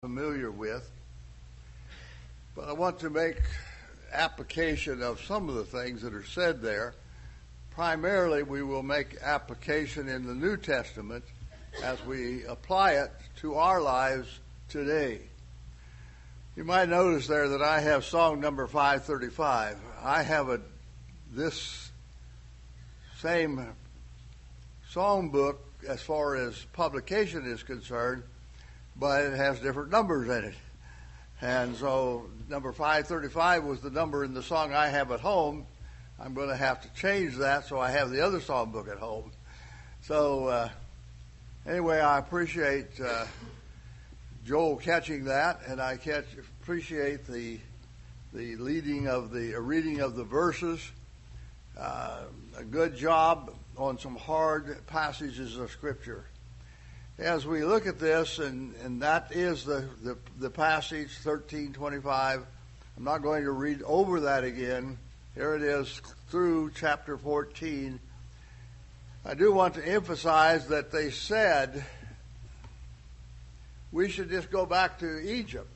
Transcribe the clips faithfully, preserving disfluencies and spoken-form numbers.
familiar with. But I want to make application of some of the things that are said there. Primarily, we will make application in the New Testament as we apply it to our lives today. You might notice there that I have song number five thirty-five. I have a this same song book as far as publication is concerned, but it has different numbers in it. And so number five thirty-five was the number in the song I have at home. I'm going to have to change that so I have the other song book at home. So uh, anyway, I appreciate uh, Joel catching that, and I catch, appreciate the the leading of the uh, reading of the verses. Uh, a good job on some hard passages of Scripture. As we look at this, and, and that is the, the, the passage, thirteen twenty-five. I'm not going to read over that again. Here it is through chapter fourteen. I do want to emphasize that they said we should just go back to Egypt.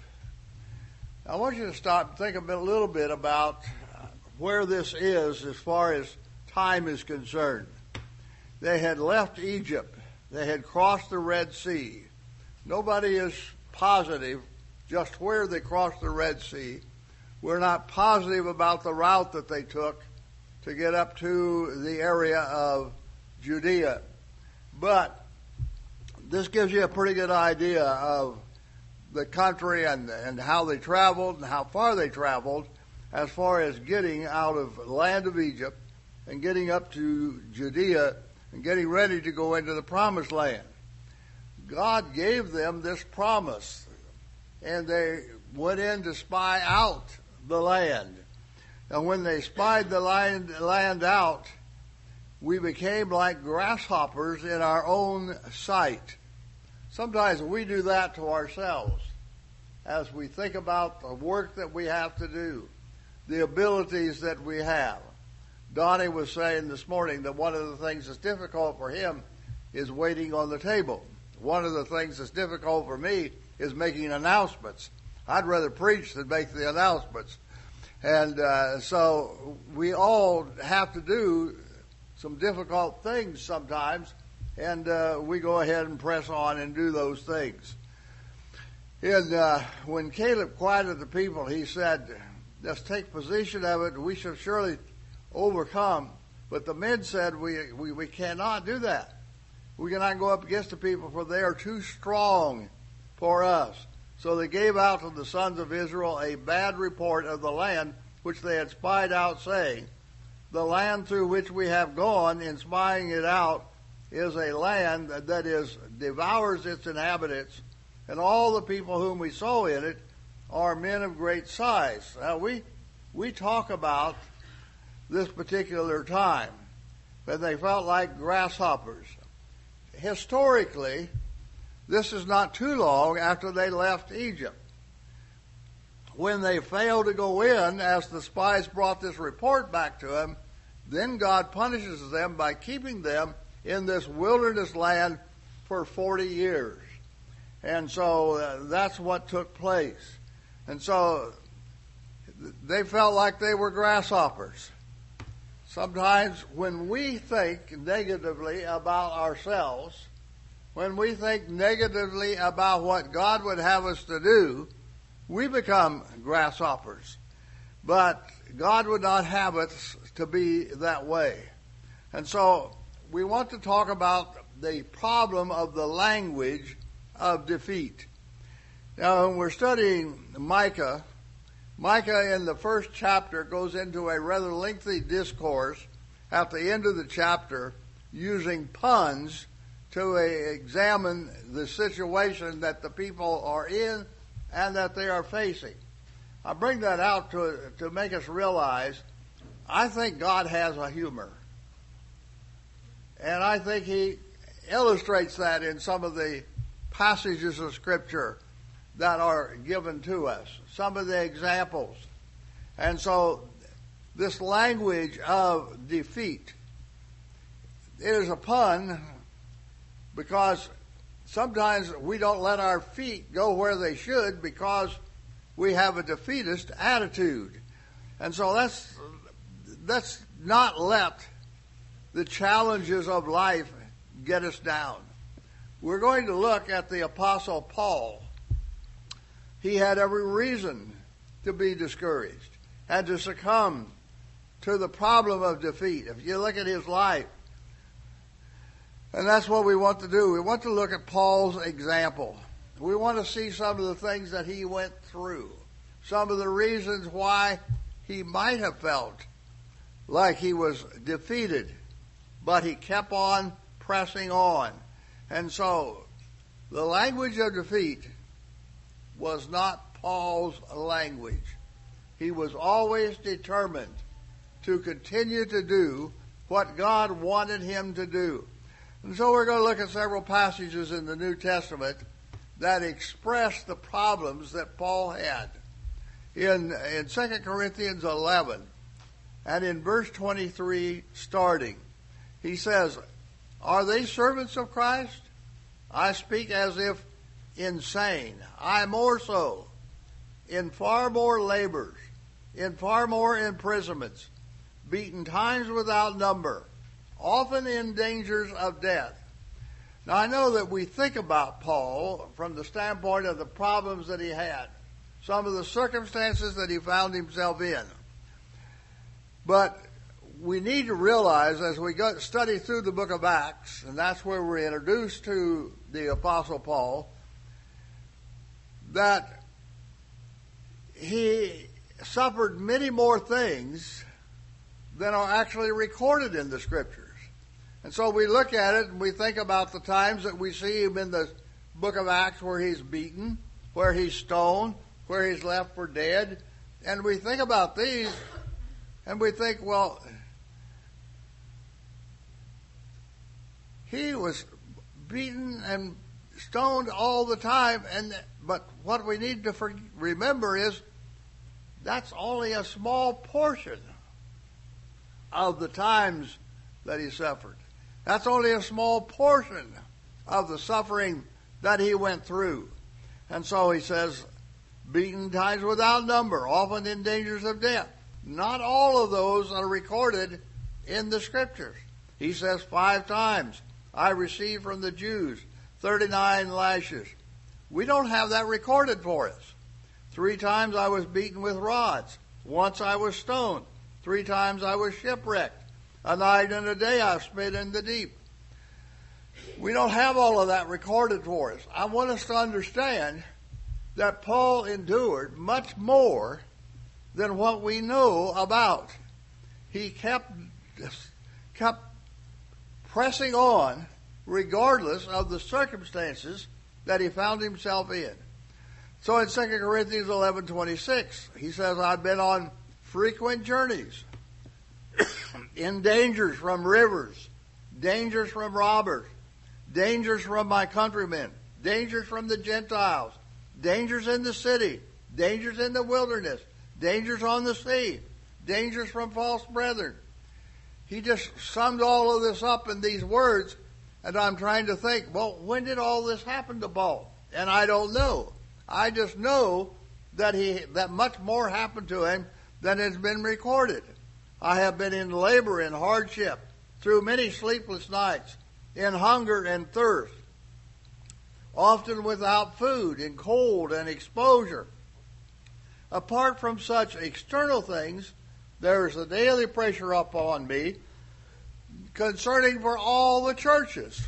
I want you to stop and think a, bit, a little bit about where this is as far as time is concerned. They had left Egypt. They had crossed the Red Sea. Nobody is positive just where they crossed the Red Sea. We're not positive about the route that they took to get up to the area of Judea. But this gives you a pretty good idea of the country and, and how they traveled and how far they traveled as far as getting out of the land of Egypt and getting up to Judea and getting ready to go into the promised land. God gave them this promise, and they went in to spy out the land. And when they spied the land, land out, we became like grasshoppers in our own sight. Sometimes we do that to ourselves as we think about the work that we have to do, the abilities that we have. Donnie was saying this morning that one of the things that's difficult for him is waiting on the table. One of the things that's difficult for me is making announcements. I'd rather preach than make the announcements. And uh, so we all have to do some difficult things sometimes, and uh, we go ahead and press on and do those things. And uh, when Caleb quieted the people, he said, let's take possession of it. We shall surely overcome. But the men said, we, we, we cannot do that. We cannot go up against the people, for they are too strong for us. So they gave out to the sons of Israel a bad report of the land which they had spied out, saying, the land through which we have gone in spying it out is a land that is devours its inhabitants, and all the people whom we saw in it are men of great size. Now we we talk about this particular time, but they felt like grasshoppers. Historically, this is not too long after they left Egypt. When they failed to go in, as the spies brought this report back to them, then God punishes them by keeping them in this wilderness land for forty years. And so uh, that's what took place. And so they felt like they were grasshoppers. Sometimes when we think negatively about ourselves, when we think negatively about what God would have us to do, we become grasshoppers. But God would not have us to be that way. And so we want to talk about the problem of the language of defeat. Now, when we're studying Micah, Micah in the first chapter goes into a rather lengthy discourse at the end of the chapter using puns to uh, examine the situation that the people are in and that they are facing. I bring that out to, to make us realize I think God has a humor. And I think he illustrates that in some of the passages of Scripture that are given to us, some of the examples. And so this language of defeat, it is a pun because sometimes we don't let our feet go where they should because we have a defeatist attitude. And so let's, let's not let the challenges of life get us down. We're going to look at the Apostle Paul. He had every reason to be discouraged and to succumb to the problem of defeat. If you look at his life, and that's what we want to do. We want to look at Paul's example. We want to see some of the things that he went through, some of the reasons why he might have felt like he was defeated, but he kept on pressing on. And so, the language of defeat was not Paul's language. He was always determined to continue to do what God wanted him to do. And so we're going to look at several passages in the New Testament that express the problems that Paul had. In, in Second Corinthians eleven, and in verse twenty-three starting, he says, "Are they servants of Christ? I speak as if insane. I more so, in far more labors, in far more imprisonments, beaten times without number, often in dangers of death." Now I know that we think about Paul from the standpoint of the problems that he had, some of the circumstances that he found himself in. But we need to realize as we go study through the book of Acts, and that's where we're introduced to the Apostle Paul, that he suffered many more things than are actually recorded in the Scriptures. And so we look at it and we think about the times that we see him in the book of Acts where he's beaten, where he's stoned, where he's left for dead. And we think about these and we think, well, he was beaten and stoned all the time. And but what we need to for, remember is that's only a small portion of the times that he suffered. That's only a small portion of the suffering that he went through. And so he says, beaten times without number, often in dangers of death. Not all of those are recorded in the Scriptures. He says five times, I received from the Jews thirty-nine lashes. We don't have that recorded for us. Three times I was beaten with rods. Once I was stoned. Three times I was shipwrecked. A night and a day I spent in the deep. We don't have all of that recorded for us. I want us to understand that Paul endured much more than what we know about. He kept, kept pressing on regardless of the circumstances that he found himself in. So in Second Corinthians eleven twenty-six, he says, I've been on frequent journeys, in dangers from rivers, dangers from robbers, dangers from my countrymen, dangers from the Gentiles, dangers in the city, dangers in the wilderness, dangers on the sea, dangers from false brethren. He just summed all of this up in these words, and I'm trying to think, well, when did all this happen to Paul? And I don't know. I just know that he that much more happened to him than has been recorded. I have been in labor and hardship, through many sleepless nights, in hunger and thirst, often without food, in cold and exposure. Apart from such external things, there is a daily pressure upon me concerning for all the churches.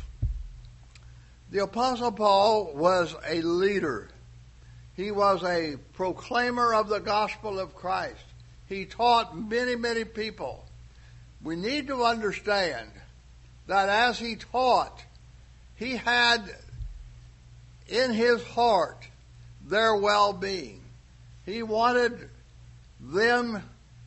The Apostle Paul was a leader. He was a proclaimer of the gospel of Christ. He taught many, many people. We need to understand that as he taught, he had in his heart their well-being. He wanted them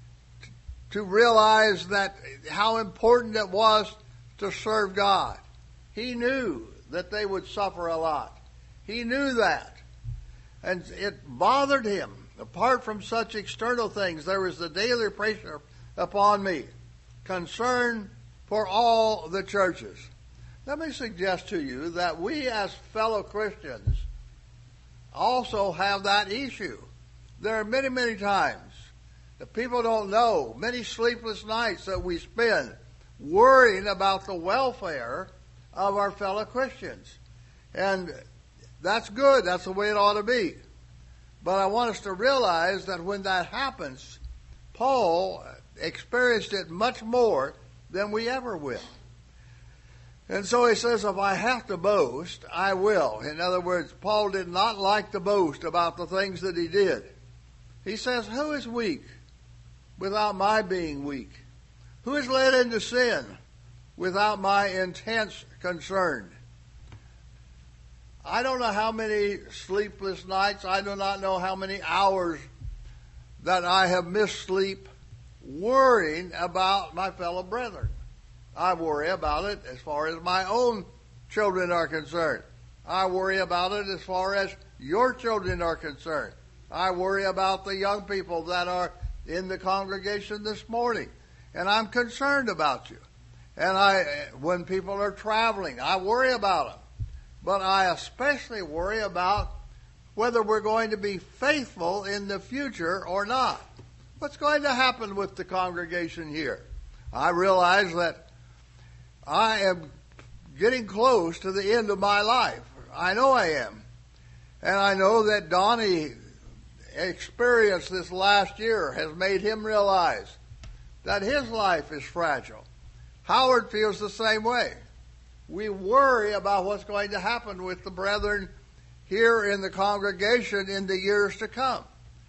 to realize that how important it was to serve God. He knew that they would suffer a lot. He knew that. And it bothered him. Apart from such external things, there was the daily pressure upon me, concern for all the churches. let me suggest to you that we as fellow Christians also have that issue. There are many, many times that people don't know, many sleepless nights that we spend worrying about the welfare of our fellow Christians. And that's good. That's the way it ought to be. But I want us to realize that when that happens, Paul experienced it much more than we ever will. And so he says, if I have to boast, I will. In other words, Paul did not like to boast about the things that he did. He says, who is weak without my being weak? Who is led into sin without my intense concern? I don't know how many sleepless nights, I do not know how many hours that I have missed sleep worrying about my fellow brethren. I worry about it as far as my own children are concerned. I worry about it as far as your children are concerned. I worry about the young people that are in the congregation this morning. And I'm concerned about you. And I, when people are traveling, I worry about them. But I especially worry about whether we're going to be faithful in the future or not. What's going to happen with the congregation here? I realize that I am getting close to the end of my life. I know I am. And I know that Donnie experience this last year has made him realize that his life is fragile. Howard feels the same way. We worry about what's going to happen with the brethren here in the congregation in the years to come.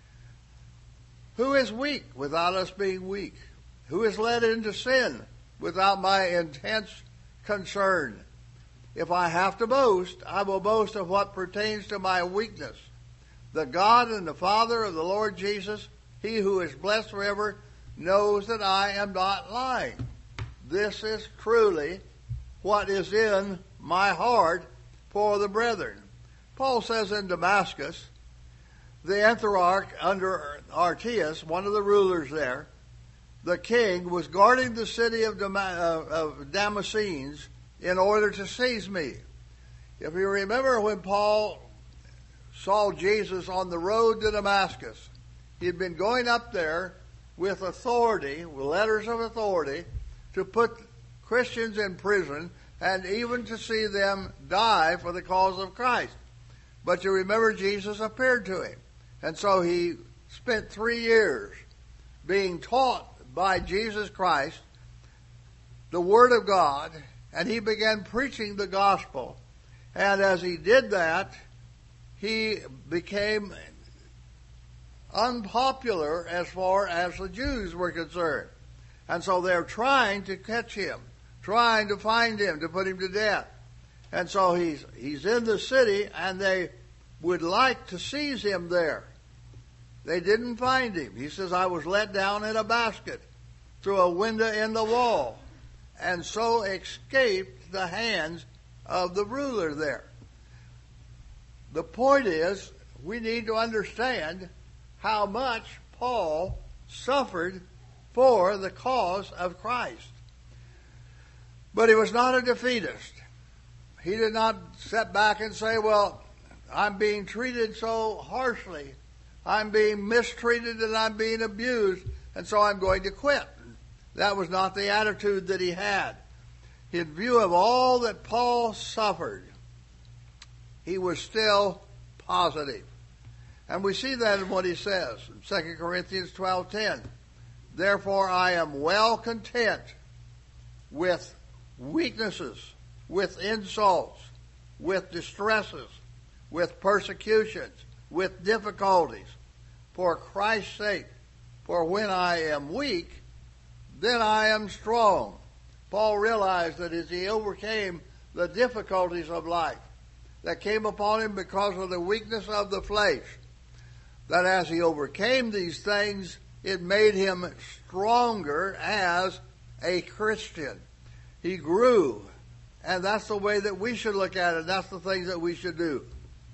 Who is weak without us being weak? Who is led into sin without my intense concern? If I have to boast, I will boast of what pertains to my weakness. The God and the Father of the Lord Jesus, He who is blessed forever, knows that I am not lying. This is truly what is in my heart for the brethren. Paul says in Damascus, the Antioch under Artius, one of the rulers there, the king was guarding the city of, Dam- uh, of Damascenes in order to seize me. If you remember when Paul saw Jesus on the road to Damascus, he had been going up there with authority, with letters of authority, to put Christians in prison and even to see them die for the cause of Christ. But you remember Jesus appeared to him. And so he spent three years being taught by Jesus Christ the Word of God, and he began preaching the gospel. And as he did that, he became unpopular as far as the Jews were concerned. And so they're trying to catch him, trying to find him, to put him to death. And so he's he's in the city, and they would like to seize him there. They didn't find him. He says, I was let down in a basket through a window in the wall, and so escaped the hands of the ruler there. The point is, we need to understand how much Paul suffered for the cause of Christ. But he was not a defeatist. He did not sit back and say, well, I'm being treated so harshly. I'm being mistreated and I'm being abused, and so I'm going to quit. That was not the attitude that he had. In view of all that Paul suffered, he was still positive. And we see that in what he says in Second Corinthians twelve ten. Therefore I am well content with weaknesses, with insults, with distresses, with persecutions, with difficulties, for Christ's sake. For when I am weak, then I am strong. Paul realized that as he overcame the difficulties of life that came upon him because of the weakness of the flesh, that as he overcame these things, it made him stronger as a Christian. He grew, and that's the way that we should look at it. That's the things that we should do.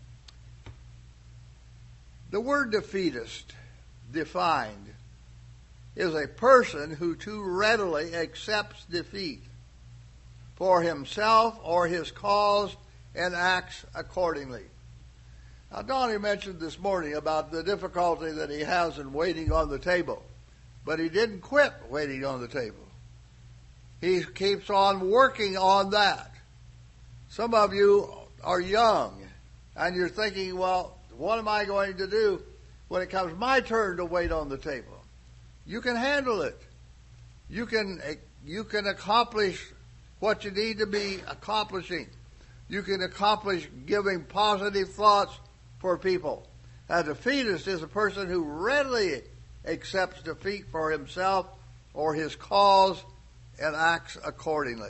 The word defeatist, defined, is a person who too readily accepts defeat. for himself or his cause and acts accordingly. Now, Donnie mentioned this morning about the difficulty that he has in waiting on the table. But he didn't quit waiting on the table. He keeps on working on that. Some of you are young, and you're thinking, well, what am I going to do when it comes my turn to wait on the table? You can handle it. You can, you can accomplish what you need to be accomplishing. You can accomplish giving positive thoughts for people. A defeatist is a person who readily accepts defeat for himself or his cause and acts accordingly.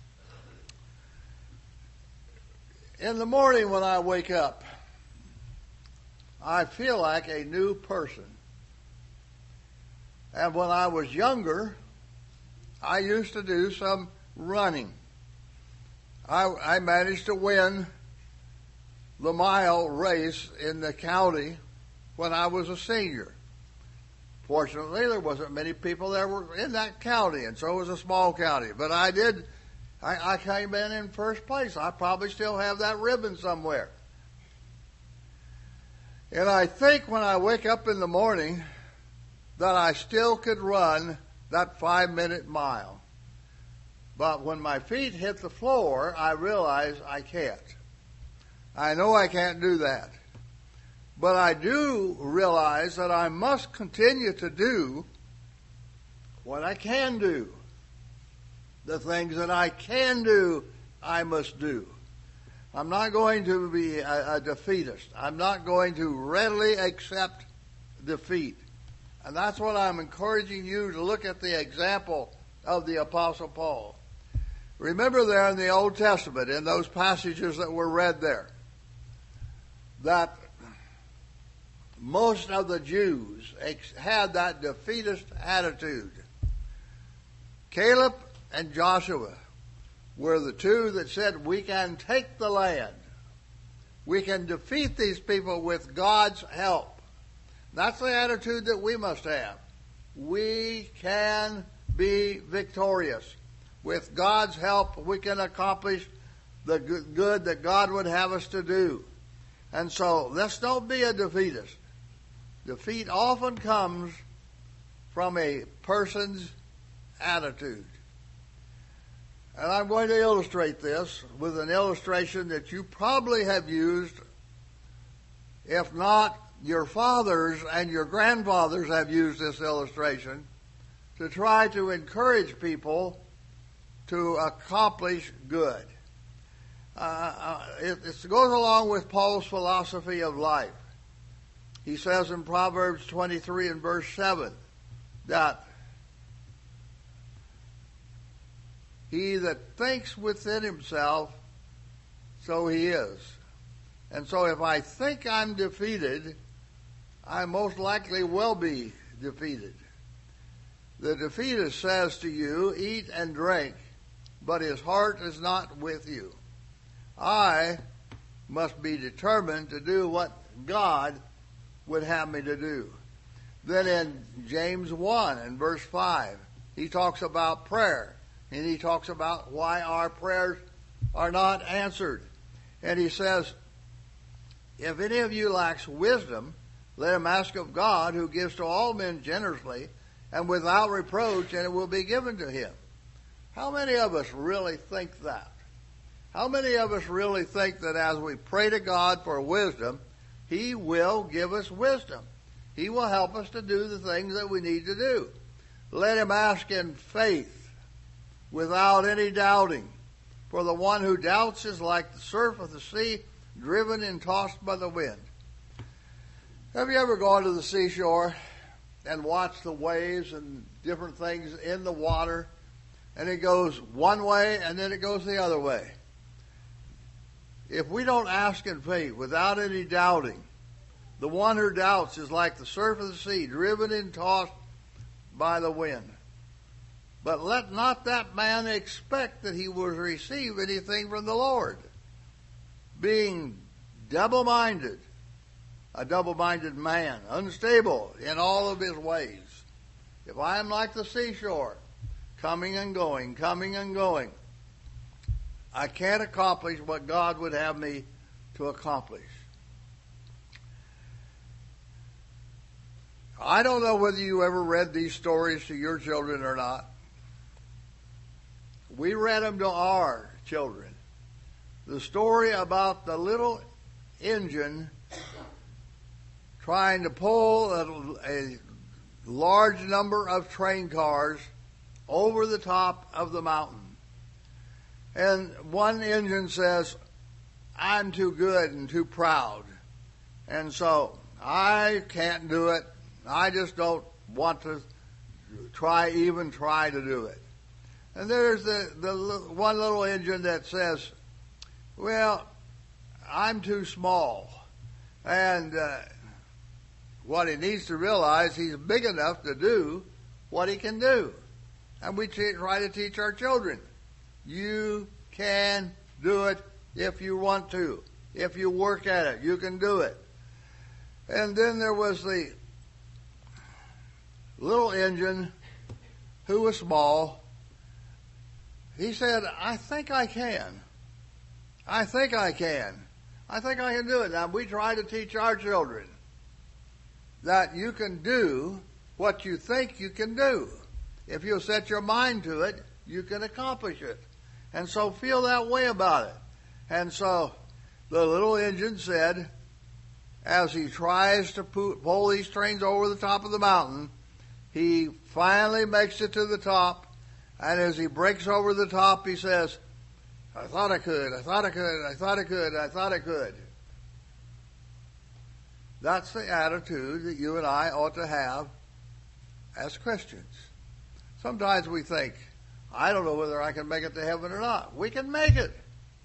In the morning when I wake up, I feel like a new person. And when I was younger, I used to do some running. I, I managed to win the mile race in the county when I was a senior. Fortunately, there wasn't many people that were in that county, and so it was a small county. But I did, I, I came in in first place. I probably still have that ribbon somewhere. And I think when I wake up in the morning that I still could run that five-minute mile. But when my feet hit the floor, I realize I can't. I know I can't do that. But I do realize that I must continue to do what I can do. The things that I can do, I must do. I'm not going to be a, a defeatist. I'm not going to readily accept defeat. And that's what I'm encouraging you to look at the example of the Apostle Paul. Remember there in the Old Testament, in those passages that were read there, that most of the Jews had that defeatist attitude. Caleb and Joshua were the two that said, we can take the land. We can defeat these people with God's help. That's the attitude that we must have. We can be victorious. With God's help, we can accomplish the good that God would have us to do. And so, let's don't be a defeatist. Defeat often comes from a person's attitude. And I'm going to illustrate this with an illustration that you probably have used. If not, your fathers and your grandfathers have used this illustration to try to encourage people to accomplish good. Uh, it, it goes along with Paul's philosophy of life. He says in Proverbs twenty-three and verse seven that he that thinks within himself, so he is. And so if I think I'm defeated, I most likely will be defeated. The defeatist says to you, eat and drink, but his heart is not with you. I must be determined to do what God would have me to do. Then in James one and verse five, he talks about prayer. And he talks about why our prayers are not answered. And he says, if any of you lacks wisdom, let him ask of God, who gives to all men generously and without reproach, and it will be given to him. How many of us really think that? How many of us really think that as we pray to God for wisdom, he will give us wisdom? He will help us to do the things that we need to do. Let him ask in faith, without any doubting. For the one who doubts is like the surf of the sea, driven and tossed by the wind. Have you ever gone to the seashore and watched the waves and different things in the water, and it goes one way and then it goes the other way? If we don't ask in faith, without any doubting, the one who doubts is like the surf of the sea, driven and tossed by the wind. But let not that man expect that he will receive anything from the Lord, being double-minded, a double-minded man, unstable in all of his ways. If I am like the seashore, coming and going, coming and going, I can't accomplish what God would have me to accomplish. I don't know whether you ever read these stories to your children or not. We read them to our children. The story about the little engine trying to pull a, a large number of train cars over the top of the mountain. And one engine says, I'm too good and too proud, and so I can't do it. I just don't want to try, even try to do it. And there's the, the one little engine that says, well, I'm too small. And uh, what he needs to realize, he's big enough to do what he can do. And we t- try to teach our children, you can do it if you want to. If you work at it, you can do it. And then there was the little engine who was small. He said, I think I can. I think I can. I think I can do it. Now, we try to teach our children that you can do what you think you can do. If you set your mind to it, you can accomplish it. And so feel that way about it. And so the little engine said, as he tries to pull these trains over the top of the mountain, he finally makes it to the top. And as he breaks over the top, he says, I thought I could, I thought I could, I thought I could, I thought I could. That's the attitude that you and I ought to have as Christians. Sometimes we think, I don't know whether I can make it to heaven or not. We can make it.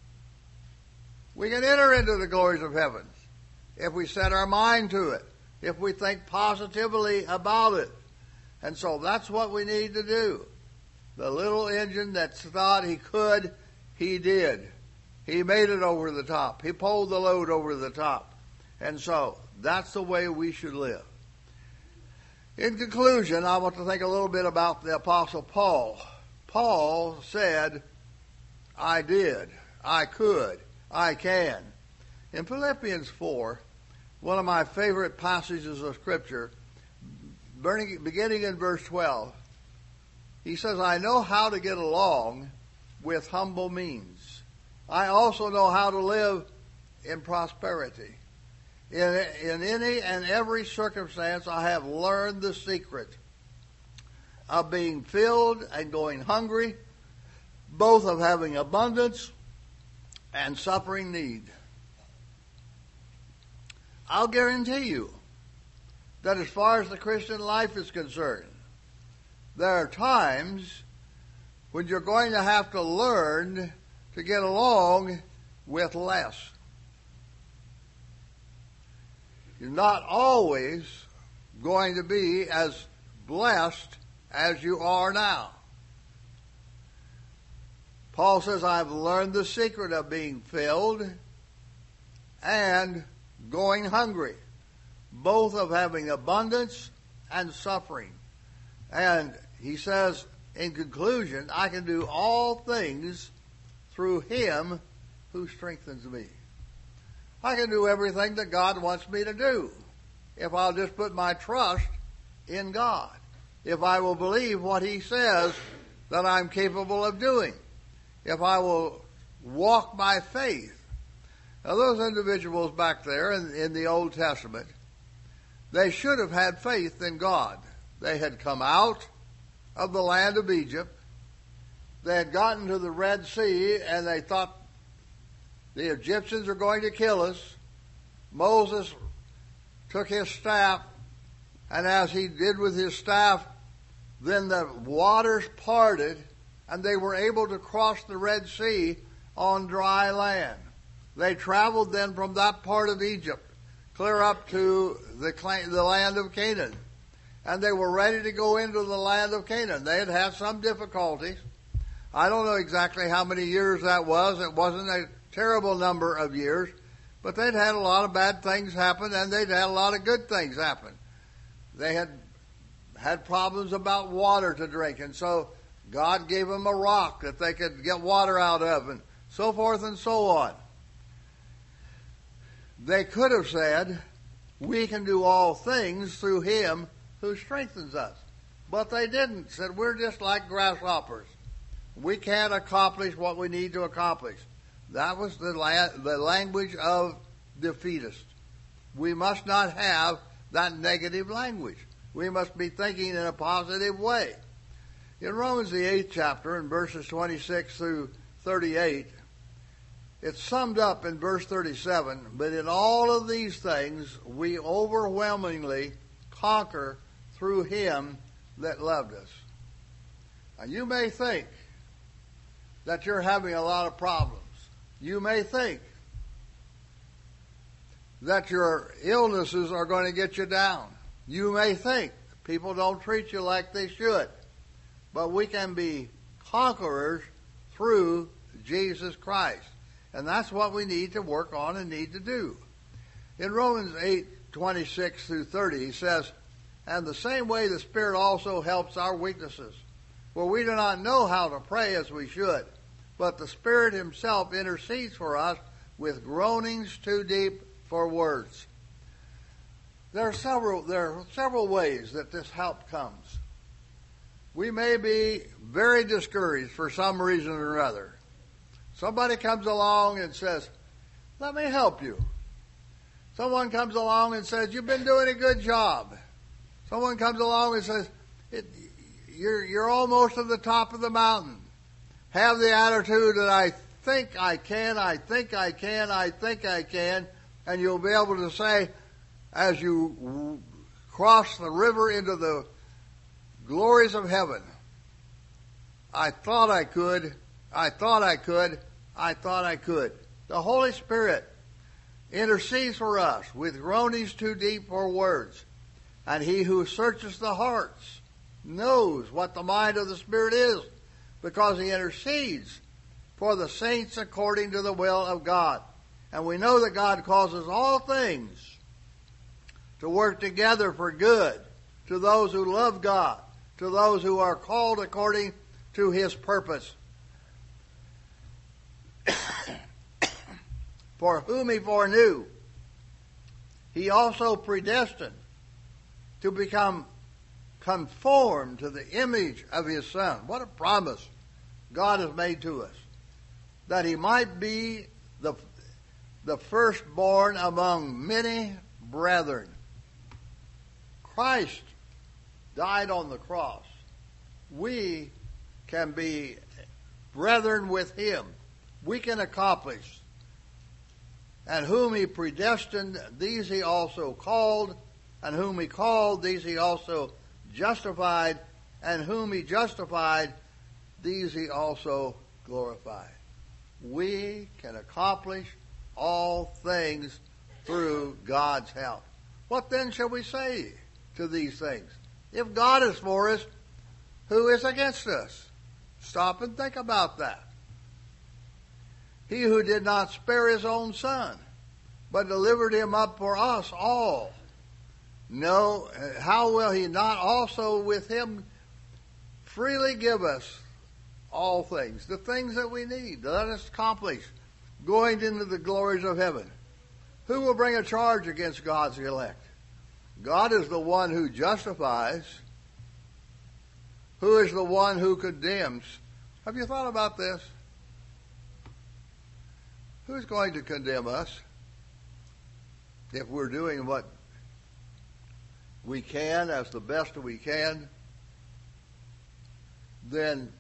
We can enter into the glories of heaven if we set our mind to it, if we think positively about it. And so that's what we need to do. The little engine that thought he could, he did. He made it over the top. He pulled the load over the top. And so that's the way we should live. In conclusion, I want to think a little bit about the Apostle Paul. Paul said, I did, I could, I can. In Philippians four, one of my favorite passages of Scripture, beginning in verse twelve, he says, I know how to get along with humble means. I also know how to live in prosperity. In, in any and every circumstance, I have learned the secret of being filled and going hungry, both of having abundance and suffering need. I'll guarantee you that as far as the Christian life is concerned, there are times when you're going to have to learn to get along with less. You're not always going to be as blessed as you are now. Paul says, I've learned the secret of being filled and going hungry, both of having abundance and suffering. And he says, in conclusion, I can do all things through him who strengthens me. I can do everything that God wants me to do if I'll just put my trust in God. If I will believe what he says that I'm capable of doing. If I will walk by faith. Now those individuals back there in, in the Old Testament, they should have had faith in God. They had come out of the land of Egypt. They had gotten to the Red Sea and they thought the Egyptians are going to kill us. Moses took his staff, and as he did with his staff, then the waters parted and they were able to cross the Red Sea on dry land. They traveled then from that part of Egypt clear up to the, the land of Canaan. And they were ready to go into the land of Canaan. They had had some difficulties. I don't know exactly how many years that was. It wasn't a terrible number of years. But they'd had a lot of bad things happen, and they'd had a lot of good things happen. They had had problems about water to drink, and so God gave them a rock that they could get water out of, and so forth and so on. They could have said, we can do all things through him who strengthens us. But they didn't. Said, we're just like grasshoppers. We can't accomplish what we need to accomplish. That was the, la- the language of defeatist. We must not have that negative language. We must be thinking in a positive way. In Romans, the eighth chapter, in verses twenty-six through thirty-eight, it's summed up in verse thirty-seven, but in all of these things we overwhelmingly conquer through him that loved us. Now you may think that you're having a lot of problems. You may think that your illnesses are going to get you down. You may think people don't treat you like they should. But we can be conquerors through Jesus Christ. And that's what we need to work on and need to do. In Romans eight, twenty-six through thirty, he says, and the same way the Spirit also helps our weaknesses. For we do not know how to pray as we should, but the Spirit himself intercedes for us with groanings too deep for words. There are several, there are several ways that this help comes. We may be very discouraged for some reason or other. Somebody comes along and says, let me help you. Someone comes along and says, you've been doing a good job. Someone comes along and says, it, you're, you're almost at the top of the mountain. Have the attitude that I think I can, I think I can, I think I can, and you'll be able to say, as you cross the river into the glories of heaven, I thought I could, I thought I could, I thought I could. The Holy Spirit intercedes for us with groanings too deep for words. And he who searches the hearts knows what the mind of the Spirit is, because he intercedes for the saints according to the will of God. And we know that God causes all things to work together for good to those who love God, to those who are called according to his purpose. For whom he foreknew, he also predestined to become conformed to the image of his Son. What a promise God has made to us, that he might be the, the firstborn among many brethren. Christ died on the cross. We can be brethren with him. We can accomplish. And whom he predestined, these he also called. And whom he called, these he also justified. And whom he justified, these he also glorified. We can accomplish all things through God's help. What then shall we say to these things? If God is for us, who is against us? Stop and think about that. He who did not spare his own Son, but delivered him up for us all. No, how will he not also with him freely give us all things, the things that we need, let us accomplish, going into the glories of heaven? Who will bring a charge against God's elect? God is the one who justifies. Who is the one who condemns? Have you thought about this? Who's going to condemn us if we're doing what we can as the best we can? Then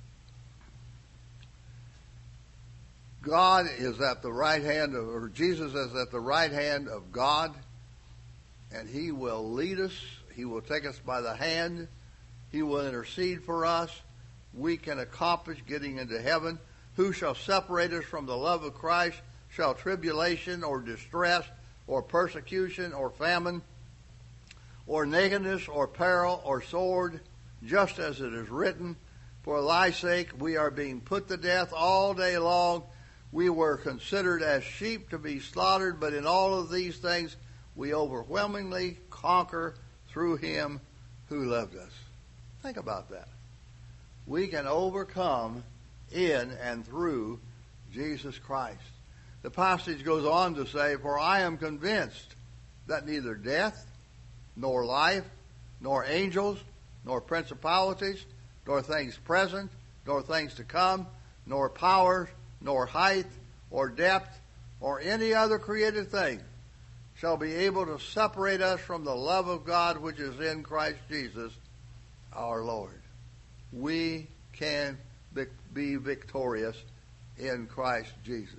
God is at the right hand of, or Jesus is at the right hand of God, and he will lead us. He will take us by the hand. He will intercede for us. We can accomplish getting into heaven. Who shall separate us from the love of Christ? Shall tribulation or distress or persecution or famine or nakedness or peril or sword? Just as it is written, for thy sake we are being put to death all day long. We were considered as sheep to be slaughtered, but in all of these things we overwhelmingly conquer through him who loved us. Think about that. We can overcome in and through Jesus Christ. The passage goes on to say, "For I am convinced that neither death, nor life, nor angels, nor principalities, nor things present, nor things to come, nor powers, nor height, or depth, or any other created thing shall be able to separate us from the love of God which is in Christ Jesus our Lord." We can be victorious in Christ Jesus.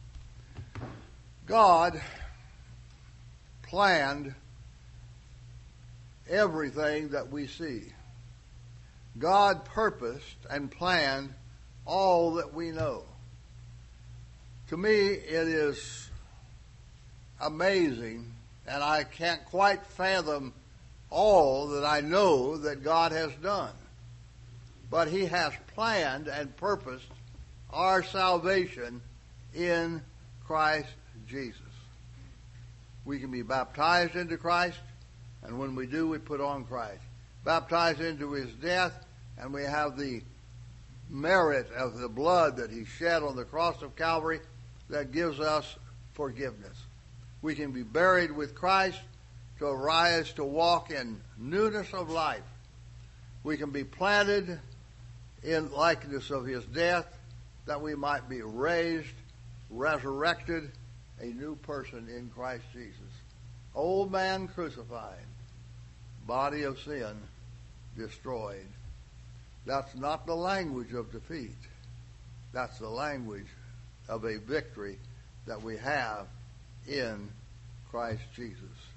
God planned everything that we see. God purposed and planned all that we know. To me, it is amazing, and I can't quite fathom all that I know that God has done. But He has planned and purposed our salvation in Christ Jesus. We can be baptized into Christ, and when we do, we put on Christ. Baptized into His death, and we have the merit of the blood that He shed on the cross of Calvary that gives us forgiveness. We can be buried with Christ to arise to walk in newness of life. We can be planted in likeness of His death, that we might be raised, resurrected, a new person in Christ Jesus. Old man crucified, body of sin destroyed. That's not the language of defeat. That's the language of a victory that we have in Christ Jesus.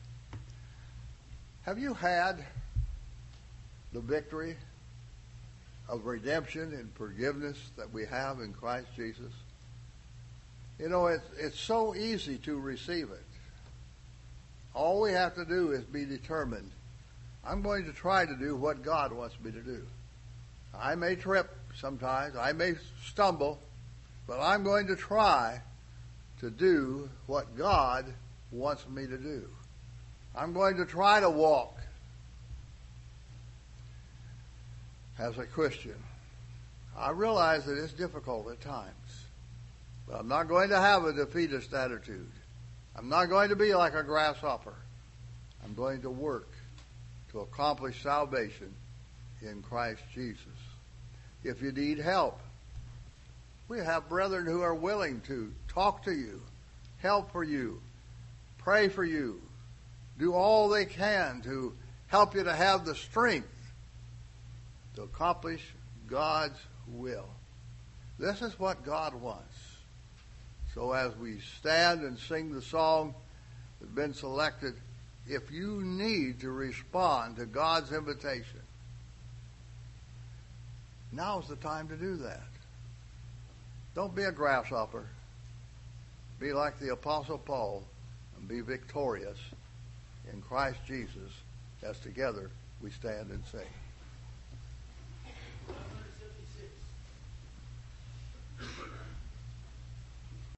Have you had the victory of redemption and forgiveness that we have in Christ Jesus? You know, it's, it's so easy to receive it. All we have to do is be determined. I'm going to try to do what God wants me to do. I may trip sometimes. I may stumble. But I'm going to try to do what God wants me to do. I'm going to try to walk as a Christian. I realize that it's difficult at times. But I'm not going to have a defeatist attitude. I'm not going to be like a grasshopper. I'm going to work to accomplish salvation in Christ Jesus. If you need help, we have brethren who are willing to talk to you, help for you, pray for you, do all they can to help you to have the strength to accomplish God's will. This is what God wants. So as we stand and sing the song that's been selected, if you need to respond to God's invitation, now's the time to do that. Don't be a grasshopper. Be like the Apostle Paul and be victorious in Christ Jesus as together we stand and sing.